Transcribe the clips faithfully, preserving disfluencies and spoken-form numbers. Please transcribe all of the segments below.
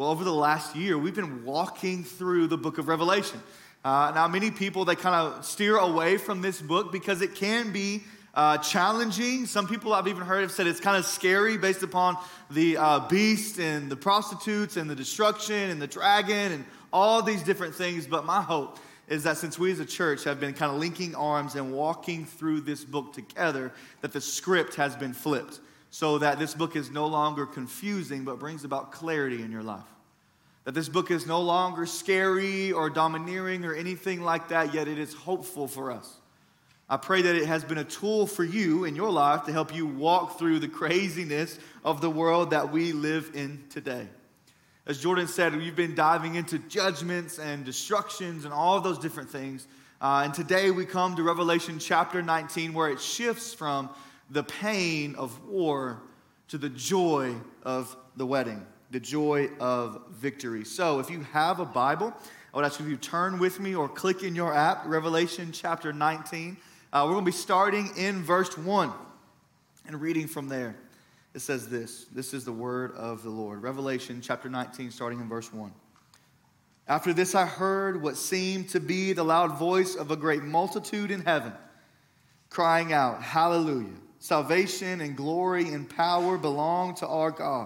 Well, over the last year, we've been walking through the book of Revelation. Uh, now, many people, they kind of steer away from this book because it can be uh, challenging. Some people I've even heard have said it's kind of scary based upon the uh, beast and the prostitutes and the destruction and the dragon and all these different things. But my hope is that since we as a church have been kind of linking arms and walking through this book together, that the script has been flipped so that this book is no longer confusing but brings about clarity in your life. That this book is no longer scary or domineering or anything like that, yet it is hopeful for us. I pray that it has been a tool for you in your life to help you walk through the craziness of the world that we live in today. As Jordan said, we've been diving into judgments and destructions and all of those different things. Uh, and today we come to Revelation chapter nineteen, where it shifts from the pain of war to the joy of the wedding, the joy of victory. So if you have a Bible, I would ask you to turn with me or click in your app, Revelation chapter nineteen. Uh, we're going to be starting in verse one and reading from there. It says this. This is the word of the Lord. Revelation chapter nineteen, starting in verse one. After this I heard what seemed to be the loud voice of a great multitude in heaven, crying out, Hallelujah! Salvation and glory and power belong to our God.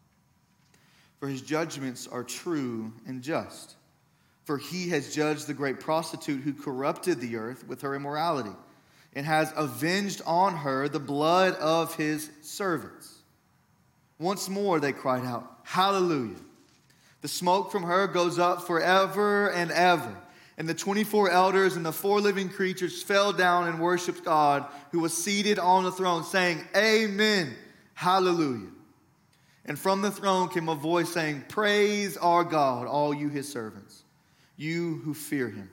For his judgments are true and just. For he has judged the great prostitute who corrupted the earth with her immorality, and has avenged on her the blood of his servants. Once more they cried out, Hallelujah! The smoke from her goes up forever and ever. And the twenty-four elders and the four living creatures fell down and worshiped God, who was seated on the throne, saying, Amen, Hallelujah. And from the throne came a voice saying, Praise our God, all you his servants, you who fear him,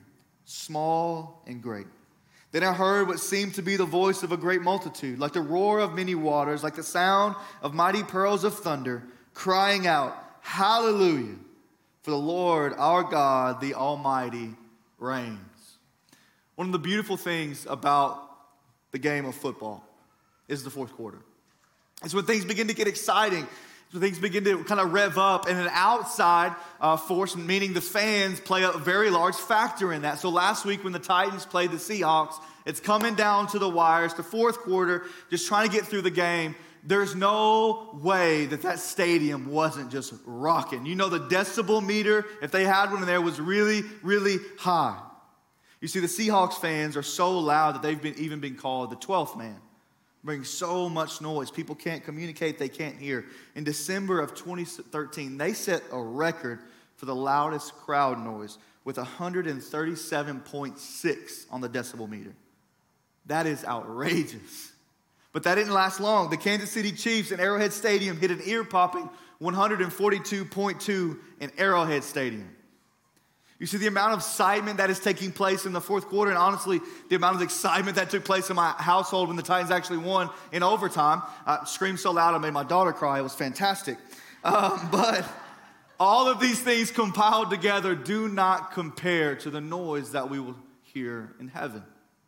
small and great. Then I heard what seemed to be the voice of a great multitude, like the roar of many waters, like the sound of mighty pearls of thunder, crying out, Hallelujah! For the Lord our God, the Almighty, reigns. One of the beautiful things about the game of football is the fourth quarter. It's when things begin to get exciting. So things begin to kind of rev up, and an outside uh, force, meaning the fans, play a very large factor in that. So last week when the Titans played the Seahawks, it's coming down to the wires, the fourth quarter, just trying to get through the game. There's no way that that stadium wasn't just rocking. You know, the decibel meter, if they had one in there, was really, really high. You see, the Seahawks fans are so loud that they've been even been called the twelfth man. Brings so much noise. People can't communicate, they can't hear. In December of twenty thirteen, they set a record for the loudest crowd noise with one hundred thirty-seven point six on the decibel meter. That is outrageous. But that didn't last long. The Kansas City Chiefs in Arrowhead Stadium hit an ear-popping one hundred forty-two point two in Arrowhead Stadium. You see the amount of excitement that is taking place in the fourth quarter, and honestly, the amount of excitement that took place in my household when the Titans actually won in overtime. I screamed so loud I made my daughter cry. It was fantastic. Um, but all of these things compiled together do not compare to the noise that we will hear in heaven.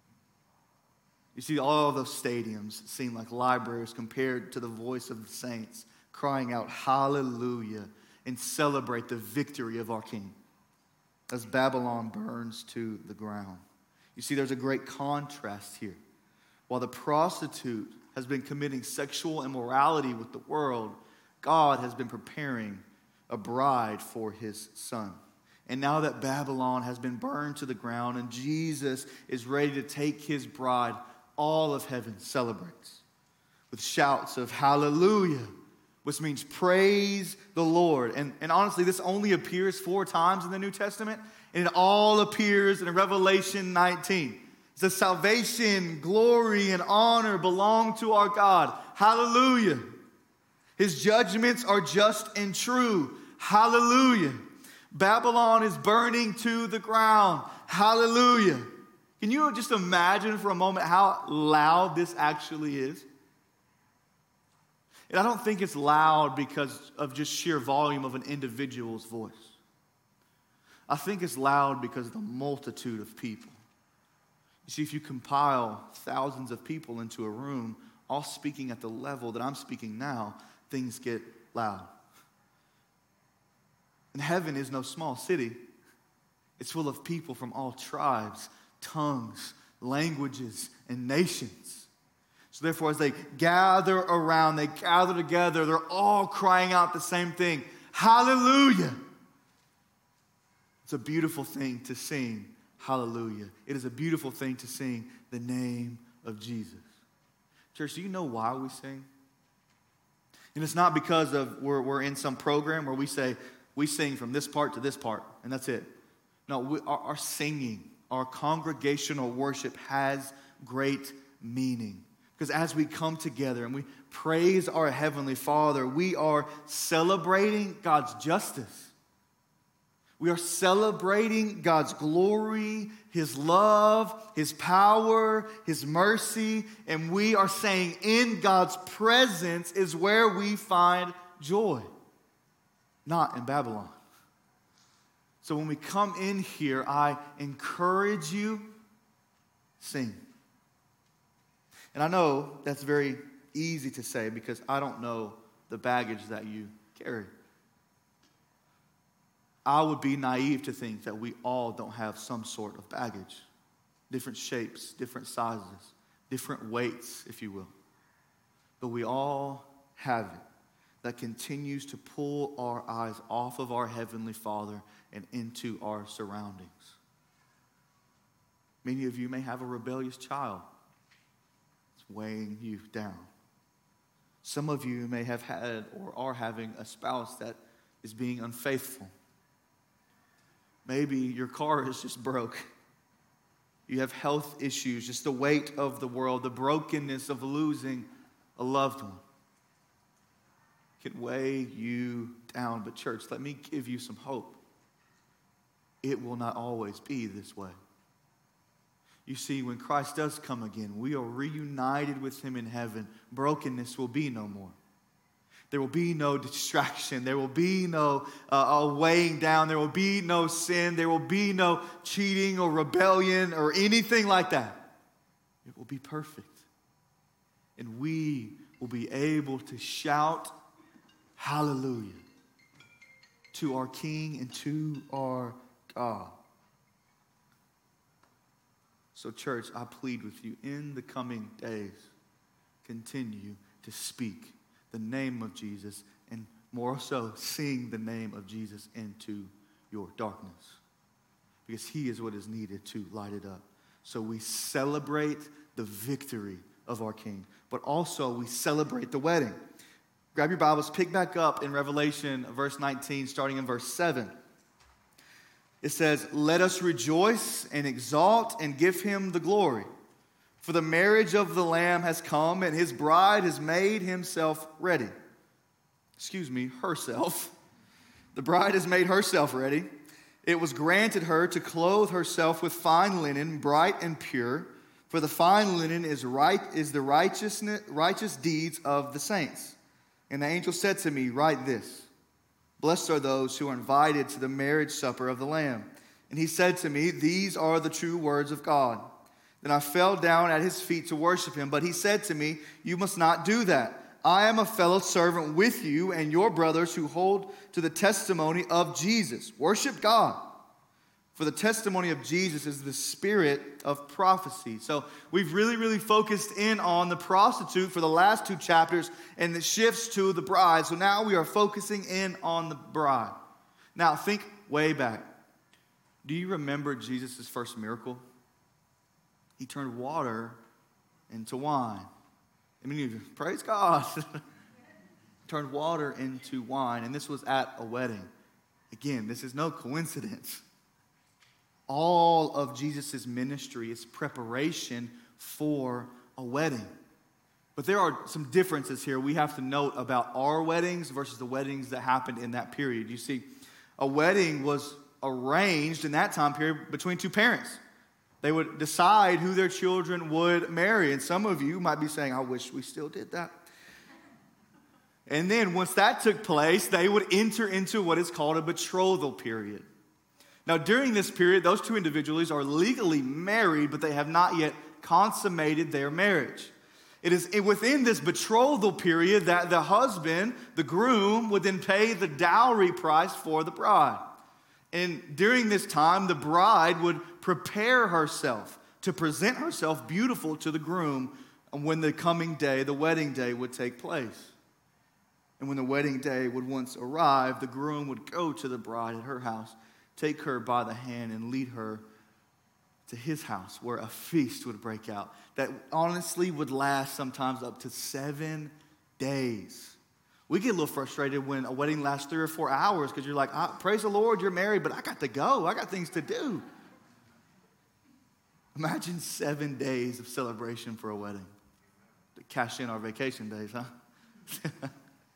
You see, all of those stadiums seem like libraries compared to the voice of the saints crying out, Hallelujah, and celebrate the victory of our King as Babylon burns to the ground. You see, there's a great contrast here. While the prostitute has been committing sexual immorality with the world, God has been preparing a bride for his son. And now that Babylon has been burned to the ground and Jesus is ready to take his bride, all of heaven celebrates with shouts of hallelujah, which means praise the Lord. And, and honestly, this only appears four times in the New Testament, and it all appears in Revelation nineteen. It says salvation, glory, and honor belong to our God. Hallelujah. His judgments are just and true. Hallelujah. Babylon is burning to the ground. Hallelujah. Can you just imagine for a moment how loud this actually is? And I don't think it's loud because of just sheer volume of an individual's voice. I think it's loud because of the multitude of people. You see, if you compile thousands of people into a room, all speaking at the level that I'm speaking now, things get loud. And heaven is no small city. It's full of people from all tribes, tongues, languages, and nations. So therefore, as they gather around, they gather together, they're all crying out the same thing, hallelujah. It's a beautiful thing to sing, hallelujah. It is a beautiful thing to sing the name of Jesus. Church, do you know why we sing? And it's not because of we're, we're in some program where we say, we sing from this part to this part, and that's it. No, we, our, our singing, our congregational worship has great meaning. Because as we come together and we praise our Heavenly Father, we are celebrating God's justice. We are celebrating God's glory, His love, His power, His mercy, and we are saying in God's presence is where we find joy, not in Babylon. So when we come in here, I encourage you, sing. And I know that's very easy to say because I don't know the baggage that you carry. I would be naive to think that we all don't have some sort of baggage. Different shapes, different sizes, different weights, if you will. But we all have it that continues to pull our eyes off of our Heavenly Father and into our surroundings. Many of you may have a rebellious child. It's weighing you down. Some of you may have had or are having a spouse that is being unfaithful. Maybe your car is just broke. You have health issues, just the weight of the world, the brokenness of losing a loved one. It can weigh you down. But church, let me give you some hope. It will not always be this way. You see, when Christ does come again, we are reunited with Him in heaven. Brokenness will be no more. There will be no distraction. There will be no uh, weighing down. There will be no sin. There will be no cheating or rebellion or anything like that. It will be perfect. And we will be able to shout hallelujah to our King and to our God. So church, I plead with you in the coming days, continue to speak the name of Jesus, and more so, sing the name of Jesus into your darkness. Because He is what is needed to light it up. So we celebrate the victory of our King, but also we celebrate the wedding. Grab your Bibles, pick back up in Revelation verse nineteen, starting in verse seven. It says, "Let us rejoice and exalt and give Him the glory. For the marriage of the Lamb has come, and His bride has made Himself ready." Excuse me, herself. The bride has made herself ready. It was granted her to clothe herself with fine linen, bright and pure. For the fine linen is right is the righteousness, righteous deeds of the saints. And the angel said to me, "Write this: Blessed are those who are invited to the marriage supper of the Lamb." And he said to me, "These are the true words of God." Then I fell down at His feet to worship Him. But He said to me, "You must not do that. I am a fellow servant with you and your brothers who hold to the testimony of Jesus. Worship God. For the testimony of Jesus is the spirit of prophecy." So we've really, really focused in on the prostitute for the last two chapters, and it shifts to the bride. So now we are focusing in on the bride. Now think way back. Do you remember Jesus' first miracle? He turned water into wine. I mean, praise God. Turned water into wine, and this was at a wedding. Again, this is no coincidence. All of Jesus' ministry is preparation for a wedding. But there are some differences here we have to note about our weddings versus the weddings that happened in that period. You see, a wedding was arranged in that time period between two parents. They would decide who their children would marry. And some of you might be saying, "I wish we still did that." And then once that took place, they would enter into what is called a betrothal period. Now, during this period, those two individuals are legally married, but they have not yet consummated their marriage. It is within this betrothal period that the husband, the groom, would then pay the dowry price for the bride. And during this time, the bride would prepare herself to present herself beautiful to the groom when the coming day, the wedding day, would take place. And when the wedding day would once arrive, the groom would go to the bride at her house, take her by the hand, and lead her to his house where a feast would break out that honestly would last sometimes up to seven days. We get a little frustrated when a wedding lasts three or four hours because you're like, ah, praise the Lord, you're married, but I got to go. I got things to do. Imagine seven days of celebration for a wedding. To cash in our vacation days, huh?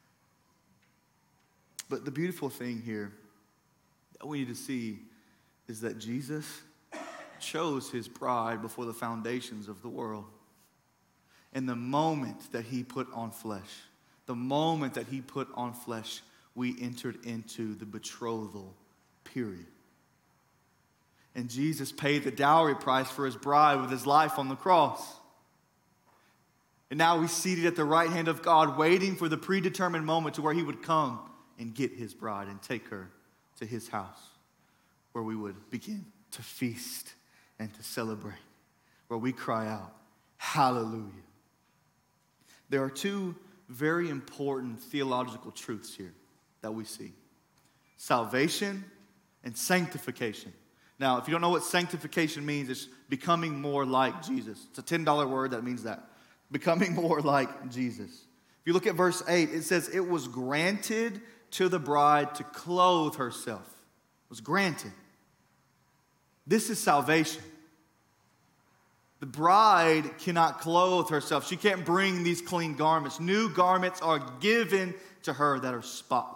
But the beautiful thing here that we need to see is that Jesus chose his bride before the foundations of the world. And the moment that he put on flesh, the moment that he put on flesh, we entered into the betrothal period. And Jesus paid the dowry price for his bride with his life on the cross. And now he's seated at the right hand of God, waiting for the predetermined moment to where he would come and get his bride and take her to his house, where we would begin to feast and to celebrate, where we cry out, hallelujah. There are two very important theological truths here that we see: salvation and sanctification. Now, if you don't know what sanctification means, it's becoming more like Jesus. It's a ten dollar word that means that. Becoming more like Jesus. If you look at verse eight, it says, it was granted to the bride to clothe herself. It was granted. This is salvation. The bride cannot clothe herself. She can't bring these clean garments. New garments are given to her that are spotless.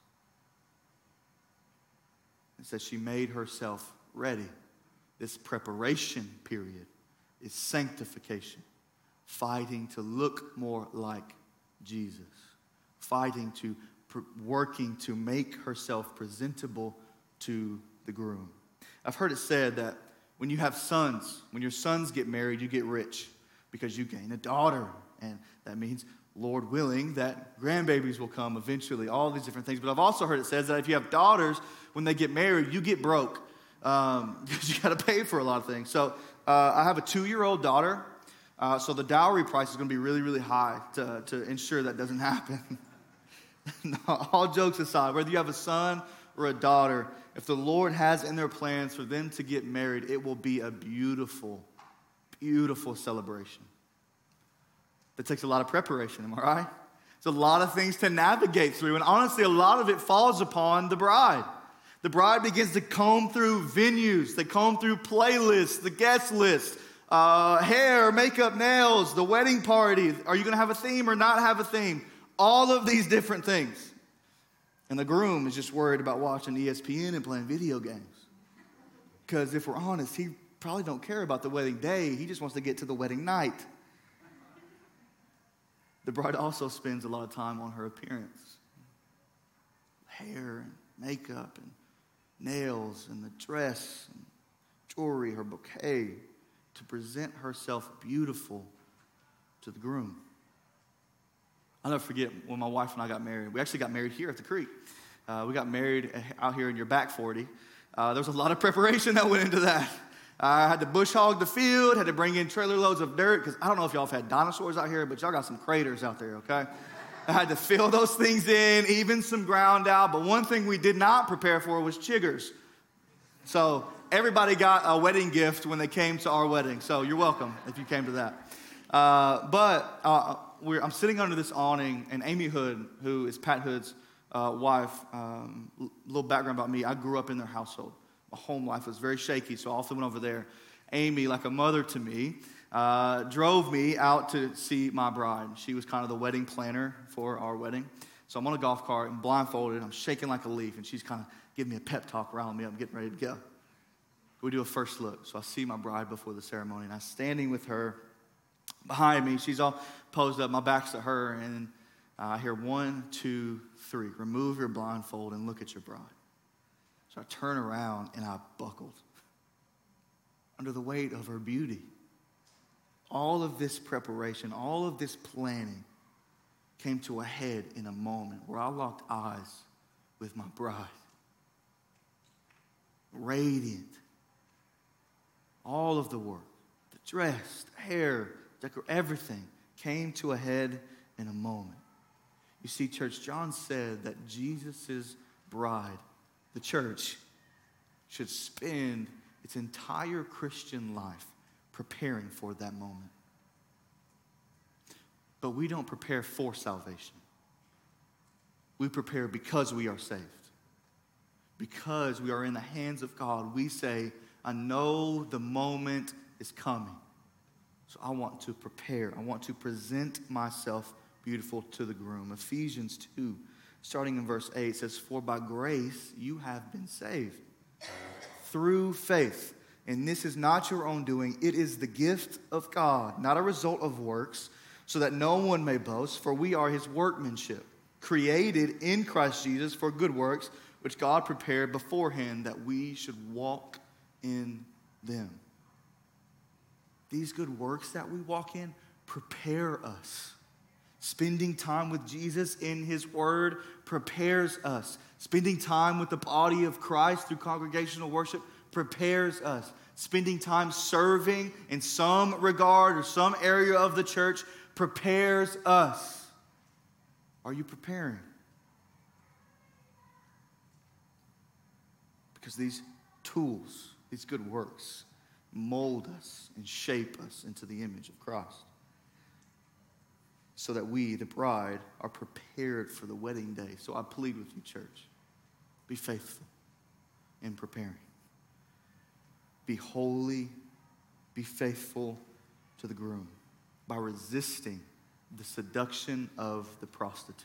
It says she made herself ready. This preparation period is sanctification. Fighting to look more like Jesus. Fighting to, working to make herself presentable to the groom. I've heard it said that when you have sons, when your sons get married, you get rich because you gain a daughter. And that means, Lord willing, that grandbabies will come eventually, all these different things. But I've also heard it says that if you have daughters, when they get married, you get broke um, because you got to pay for a lot of things. So uh, I have a two-year-old daughter. Uh, so the dowry price is going to be really, really high to, to ensure that doesn't happen. No, all jokes aside, whether you have a son or a daughter, if the Lord has in their plans for them to get married, it will be a beautiful, beautiful celebration. That takes a lot of preparation, am I right? It's a lot of things to navigate through, and honestly, a lot of it falls upon the bride. The bride begins to comb through venues, they comb through playlists, the guest list, uh, hair, makeup, nails, the wedding party. Are you going to have a theme or not have a theme? All of these different things. And the groom is just worried about watching E S P N and playing video games. Because if we're honest, he probably don't care about the wedding day. He just wants to get to the wedding night. The bride also spends a lot of time on her appearance. Hair and makeup and nails and the dress and jewelry, her bouquet, to present herself beautiful to the groom. I'll never forget when my wife and I got married. We actually got married here at the creek. Uh, we got married out here in your back forty. Uh, there was a lot of preparation that went into that. I had to bush hog the field, had to bring in trailer loads of dirt, because I don't know if y'all have had dinosaurs out here, but y'all got some craters out there, okay? I had to fill those things in, even some ground out. But one thing we did not prepare for was chiggers. So everybody got a wedding gift when they came to our wedding. So you're welcome if you came to that. Uh, but uh, we're, I'm sitting under this awning, and Amy Hood, who is Pat Hood's uh, wife, um, a little background about me, I grew up in their household. My home life was very shaky, so I often went over there. Amy, like a mother to me, uh, drove me out to see my bride. She was kind of the wedding planner for our wedding. So I'm on a golf cart and blindfolded. I'm shaking like a leaf, and she's kind of giving me a pep talk around me. I'm getting ready to go. We do a first look. So I see my bride before the ceremony, and I'm standing with her behind me. She's all posed up. My back's to her, and uh, I hear one, two, three. Remove your blindfold and look at your bride. So I turn around, and I buckled under the weight of her beauty. All of this preparation, all of this planning came to a head in a moment where I locked eyes with my bride. Radiant. All of the work, the dress, the hair, decor, everything came to a head in a moment. You see, church, John said that Jesus' bride, the church, should spend its entire Christian life preparing for that moment. But we don't prepare for salvation. We prepare because we are saved. Because we are in the hands of God, we say, I know the moment is coming. So I want to prepare. I want to present myself beautiful to the groom. Ephesians two, starting in verse eight, says, for by grace you have been saved through faith. And this is not your own doing. It is the gift of God, not a result of works, so that no one may boast. For we are his workmanship, created in Christ Jesus for good works, which God prepared beforehand that we should walk in them. These good works that we walk in prepare us. Spending time with Jesus in his word prepares us. Spending time with the body of Christ through congregational worship prepares us. Spending time serving in some regard or some area of the church prepares us. Are you preparing? Because these tools, these good works, mold us and shape us into the image of Christ, so that we, the bride, are prepared for the wedding day. So I plead with you, church, be faithful in preparing. Be holy, be faithful to the groom by resisting the seduction of the prostitute.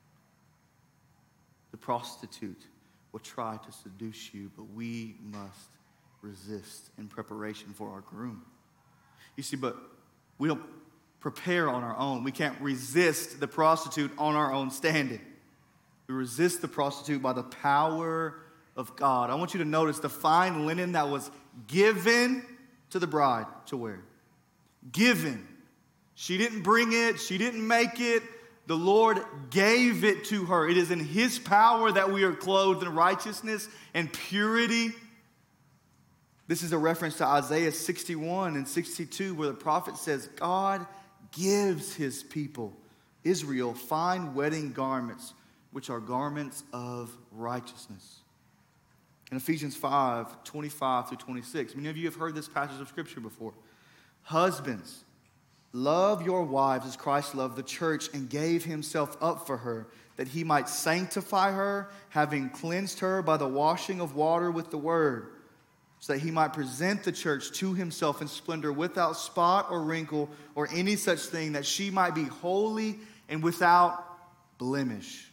The prostitute will try to seduce you, but we must resist in preparation for our groom. You see, but we don't prepare on our own. We can't resist the prostitute on our own standing. We resist the prostitute by the power of God. I want you to notice the fine linen that was given to the bride to wear. Given. She didn't bring it. She didn't make it. The Lord gave it to her. It is in his power that we are clothed in righteousness and purity. This is a reference to Isaiah sixty-one and sixty-two, where the prophet says, God gives his people, Israel, fine wedding garments, which are garments of righteousness. In Ephesians five, twenty-five through twenty-six, many of you have heard this passage of Scripture before. Husbands, love your wives as Christ loved the church and gave himself up for her, that he might sanctify her, having cleansed her by the washing of water with the word, so that he might present the church to himself in splendor, without spot or wrinkle or any such thing, that she might be holy and without blemish.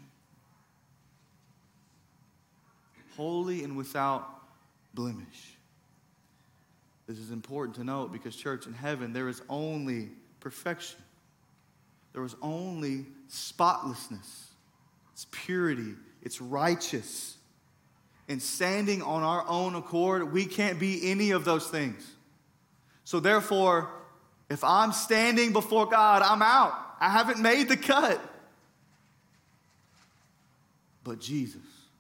Holy and without blemish. This is important to note because, church, in heaven there is only perfection. There is only spotlessness. It's purity. It's righteous. And standing on our own accord, we can't be any of those things. So therefore, if I'm standing before God, I'm out. I haven't made the cut. But Jesus,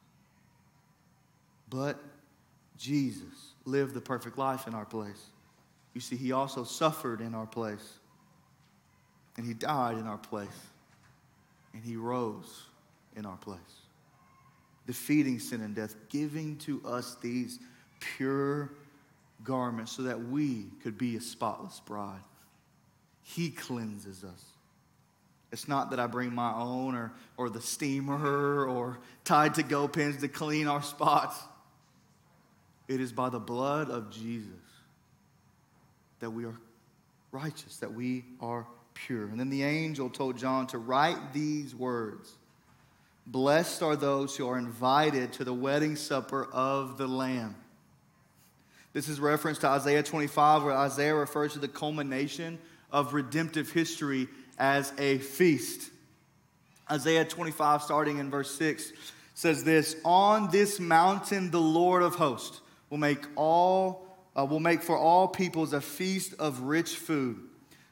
but Jesus lived the perfect life in our place. You see, he also suffered in our place. And he died in our place. And he rose in our place, defeating sin and death, giving to us these pure garments so that we could be a spotless bride. He cleanses us. It's not that I bring my own or, or the steamer or Tide to Go pens to clean our spots. It is by the blood of Jesus that we are righteous, that we are pure. And then the angel told John to write these words: blessed are those who are invited to the wedding supper of the Lamb. This is reference to Isaiah twenty-five, where Isaiah refers to the culmination of redemptive history as a feast. Isaiah twenty-five, starting in verse six, says this: on this mountain the Lord of hosts will make all uh, will make for all peoples a feast of rich food.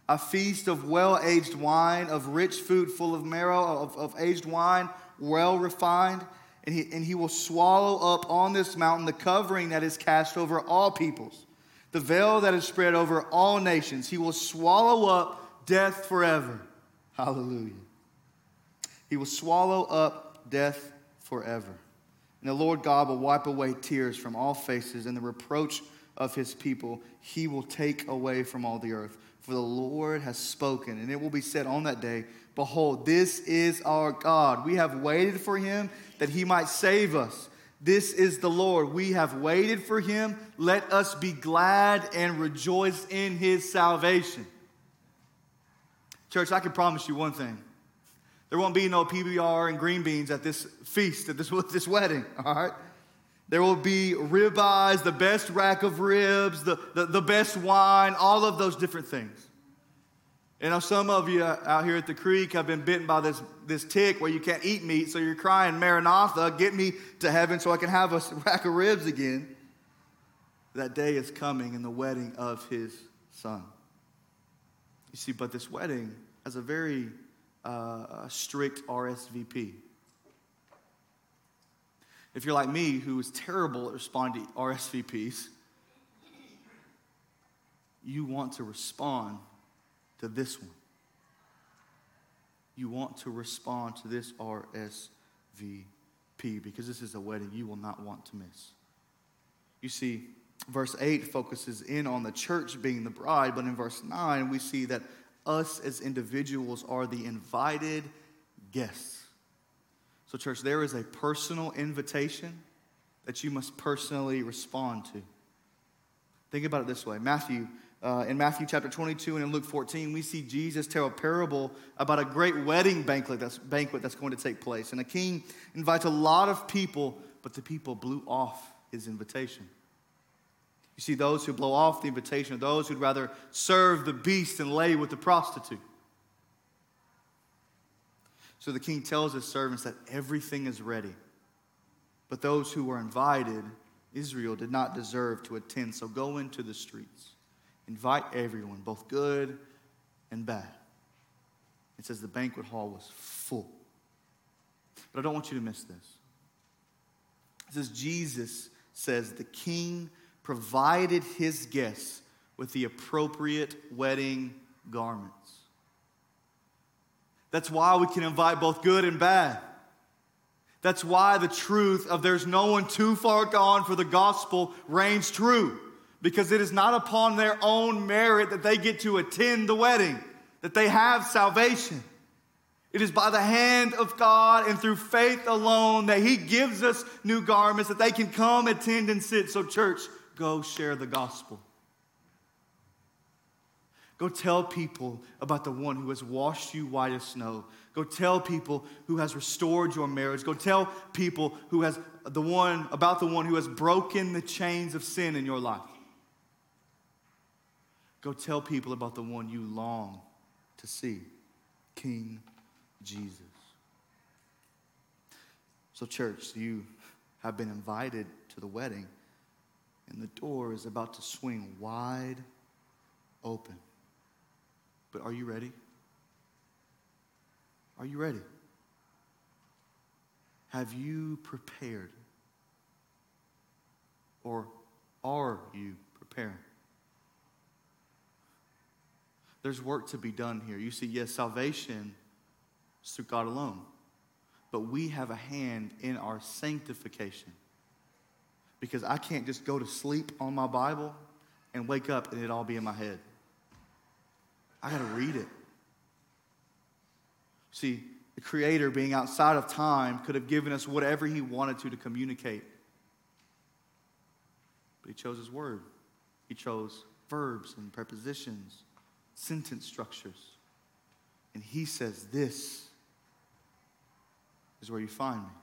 a feast of well-aged wine, of rich food full of marrow, of, of aged wine, well refined. And he, and he will swallow up on this mountain the covering that is cast over all peoples, the veil that is spread over all nations. He will swallow up death forever. Hallelujah. He will swallow up death forever. And the Lord God will wipe away tears from all faces, and the reproach of his people he will take away from all the earth. For the Lord has spoken, and it will be said on that day, behold, this is our God. We have waited for him that he might save us. This is the Lord. We have waited for him. Let us be glad and rejoice in his salvation. Church, I can promise you one thing. There won't be no P B R and green beans at this feast, at this, this wedding, all right? There will be ribeyes, the best rack of ribs, the, the, the best wine, all of those different things. You know, some of you out here at the creek have been bitten by this, this tick where you can't eat meat, so you're crying, Maranatha, get me to heaven so I can have a rack of ribs again. That day is coming in the wedding of his son. You see, but this wedding has a very uh, strict R S V P. If you're like me, who is terrible at responding to R S V Ps, you want to respond to this one. You want to respond to this R S V P because this is a wedding you will not want to miss. You see, verse eight focuses in on the church being the bride, but in verse nine we see that us as individuals are the invited guests. So church, there is a personal invitation that you must personally respond to. Think about it this way. Matthew, uh, in Matthew chapter twenty-two and in Luke fourteen, we see Jesus tell a parable about a great wedding banquet that's, banquet that's going to take place. And a king invites a lot of people, but the people blew off his invitation. You see, those who blow off the invitation are those who'd rather serve the beast and lay with the prostitute. So the king tells his servants that everything is ready. But those who were invited, Israel, did not deserve to attend. So go into the streets. Invite everyone, both good and bad. It says the banquet hall was full. But I don't want you to miss this. It says Jesus says the king provided his guests with the appropriate wedding garments. That's why we can invite both good and bad. That's why the truth of there's no one too far gone for the gospel reigns true. Because it is not upon their own merit that they get to attend the wedding, that they have salvation. It is by the hand of God and through faith alone that he gives us new garments that they can come, attend, and sit. So church, go share the gospel. Go tell people about the one who has washed you white as snow. Go tell people who has restored your marriage. Go tell people who has the one about the one who has broken the chains of sin in your life. Go tell people about the one you long to see, King Jesus. So church, you have been invited to the wedding, and the door is about to swing wide open. But are you ready? Are you ready? Have you prepared? Or are you preparing? There's work to be done here. You see, yes, salvation is through God alone. But we have a hand in our sanctification. Because I can't just go to sleep on my Bible and wake up and it all be in my head. I got to read it. See, the Creator, being outside of time, could have given us whatever he wanted to to communicate. But he chose his word. He chose verbs and prepositions, sentence structures. And he says, this is where you find me.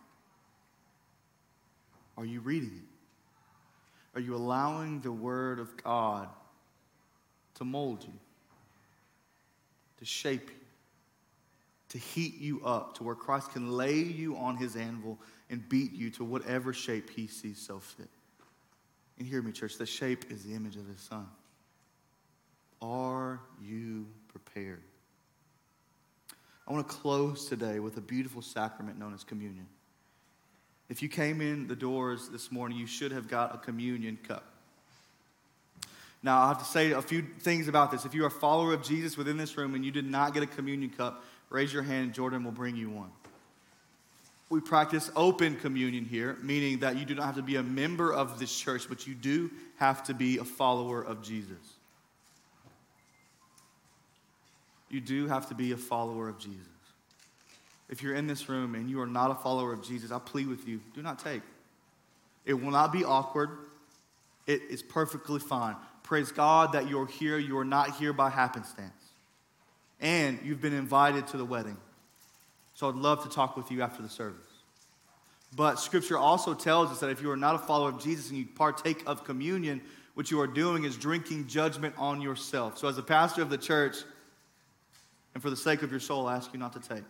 Are you reading it? Are you allowing the word of God to mold you, to shape you, to heat you up to where Christ can lay you on his anvil and beat you to whatever shape he sees so fit? And hear me, church, the shape is the image of his son. Are you prepared? prepared. I want to close today with a beautiful sacrament known as communion. If you came in the doors this morning, you should have got a communion cup. Now, I have to say a few things about this. If you're a follower of Jesus within this room and you did not get a communion cup, raise your hand and Jordan will bring you one. We practice open communion here, meaning that you do not have to be a member of this church, but you do have to be a follower of Jesus. You do have to be a follower of Jesus. If you're in this room and you are not a follower of Jesus, I plead with you, do not take. It will not be awkward. It is perfectly fine. Praise God that you're here. You are not here by happenstance. And you've been invited to the wedding. So I'd love to talk with you after the service. But Scripture also tells us that if you are not a follower of Jesus and you partake of communion, what you are doing is drinking judgment on yourself. So as a pastor of the church, and for the sake of your soul, I ask you not to take.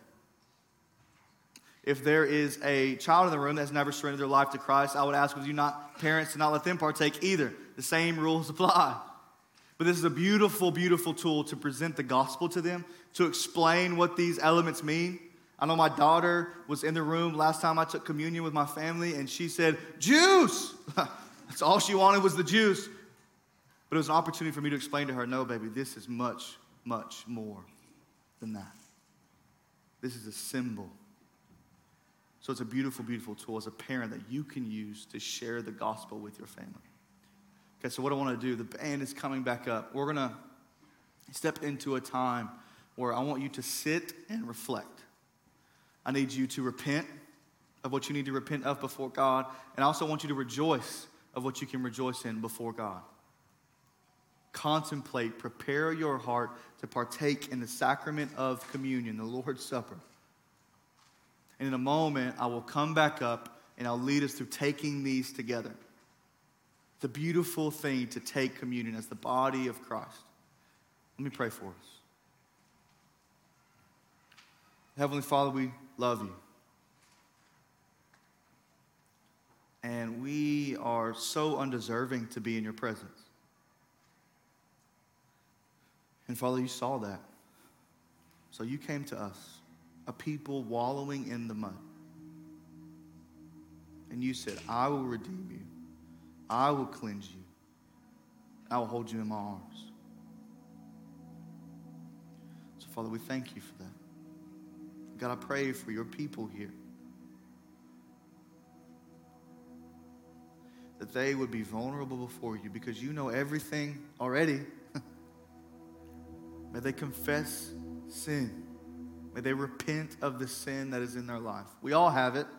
If there is a child in the room that's never surrendered their life to Christ, I would ask with you not parents to not let them partake either. The same rules apply. But this is a beautiful, beautiful tool to present the gospel to them, to explain what these elements mean. I know my daughter was in the room last time I took communion with my family, and she said, juice! That's all she wanted was the juice. But it was an opportunity for me to explain to her, no, baby, this is much, much more than that. This is a symbol. So it's a beautiful, beautiful tool as a parent that you can use to share the gospel with your family. Okay, so what I want to do, the band is coming back up. We're going to step into a time where I want you to sit and reflect. I need you to repent of what you need to repent of before God, and I also want you to rejoice of what you can rejoice in before God. Contemplate, prepare your heart to partake in the sacrament of communion, the Lord's Supper. And in a moment, I will come back up and I'll lead us through taking these together. It's a beautiful thing to take communion as the body of Christ. Let me pray for us. Heavenly Father, we love you. And we are so undeserving to be in your presence. And Father, you saw that. So you came to us, a people wallowing in the mud. And you said, I will redeem you. I will cleanse you. I will hold you in my arms. So Father, we thank you for that. God, I pray for your people here, that they would be vulnerable before you because you know everything already. May they confess sin. May they repent of the sin that is in their life. We all have it.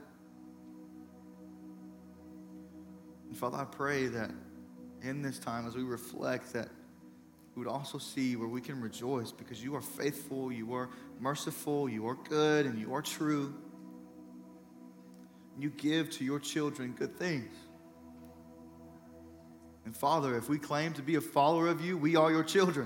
And Father, I pray that in this time as we reflect that we would also see where we can rejoice because you are faithful, you are merciful, you are good, and you are true. And you give to your children good things. And Father, if we claim to be a follower of you, we are your children.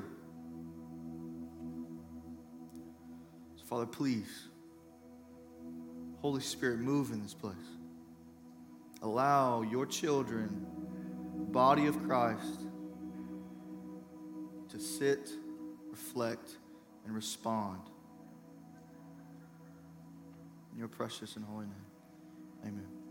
So Father, please, Holy Spirit, move in this place. Allow your children, the body of Christ, to sit, reflect, and respond. In your precious and holy name, amen.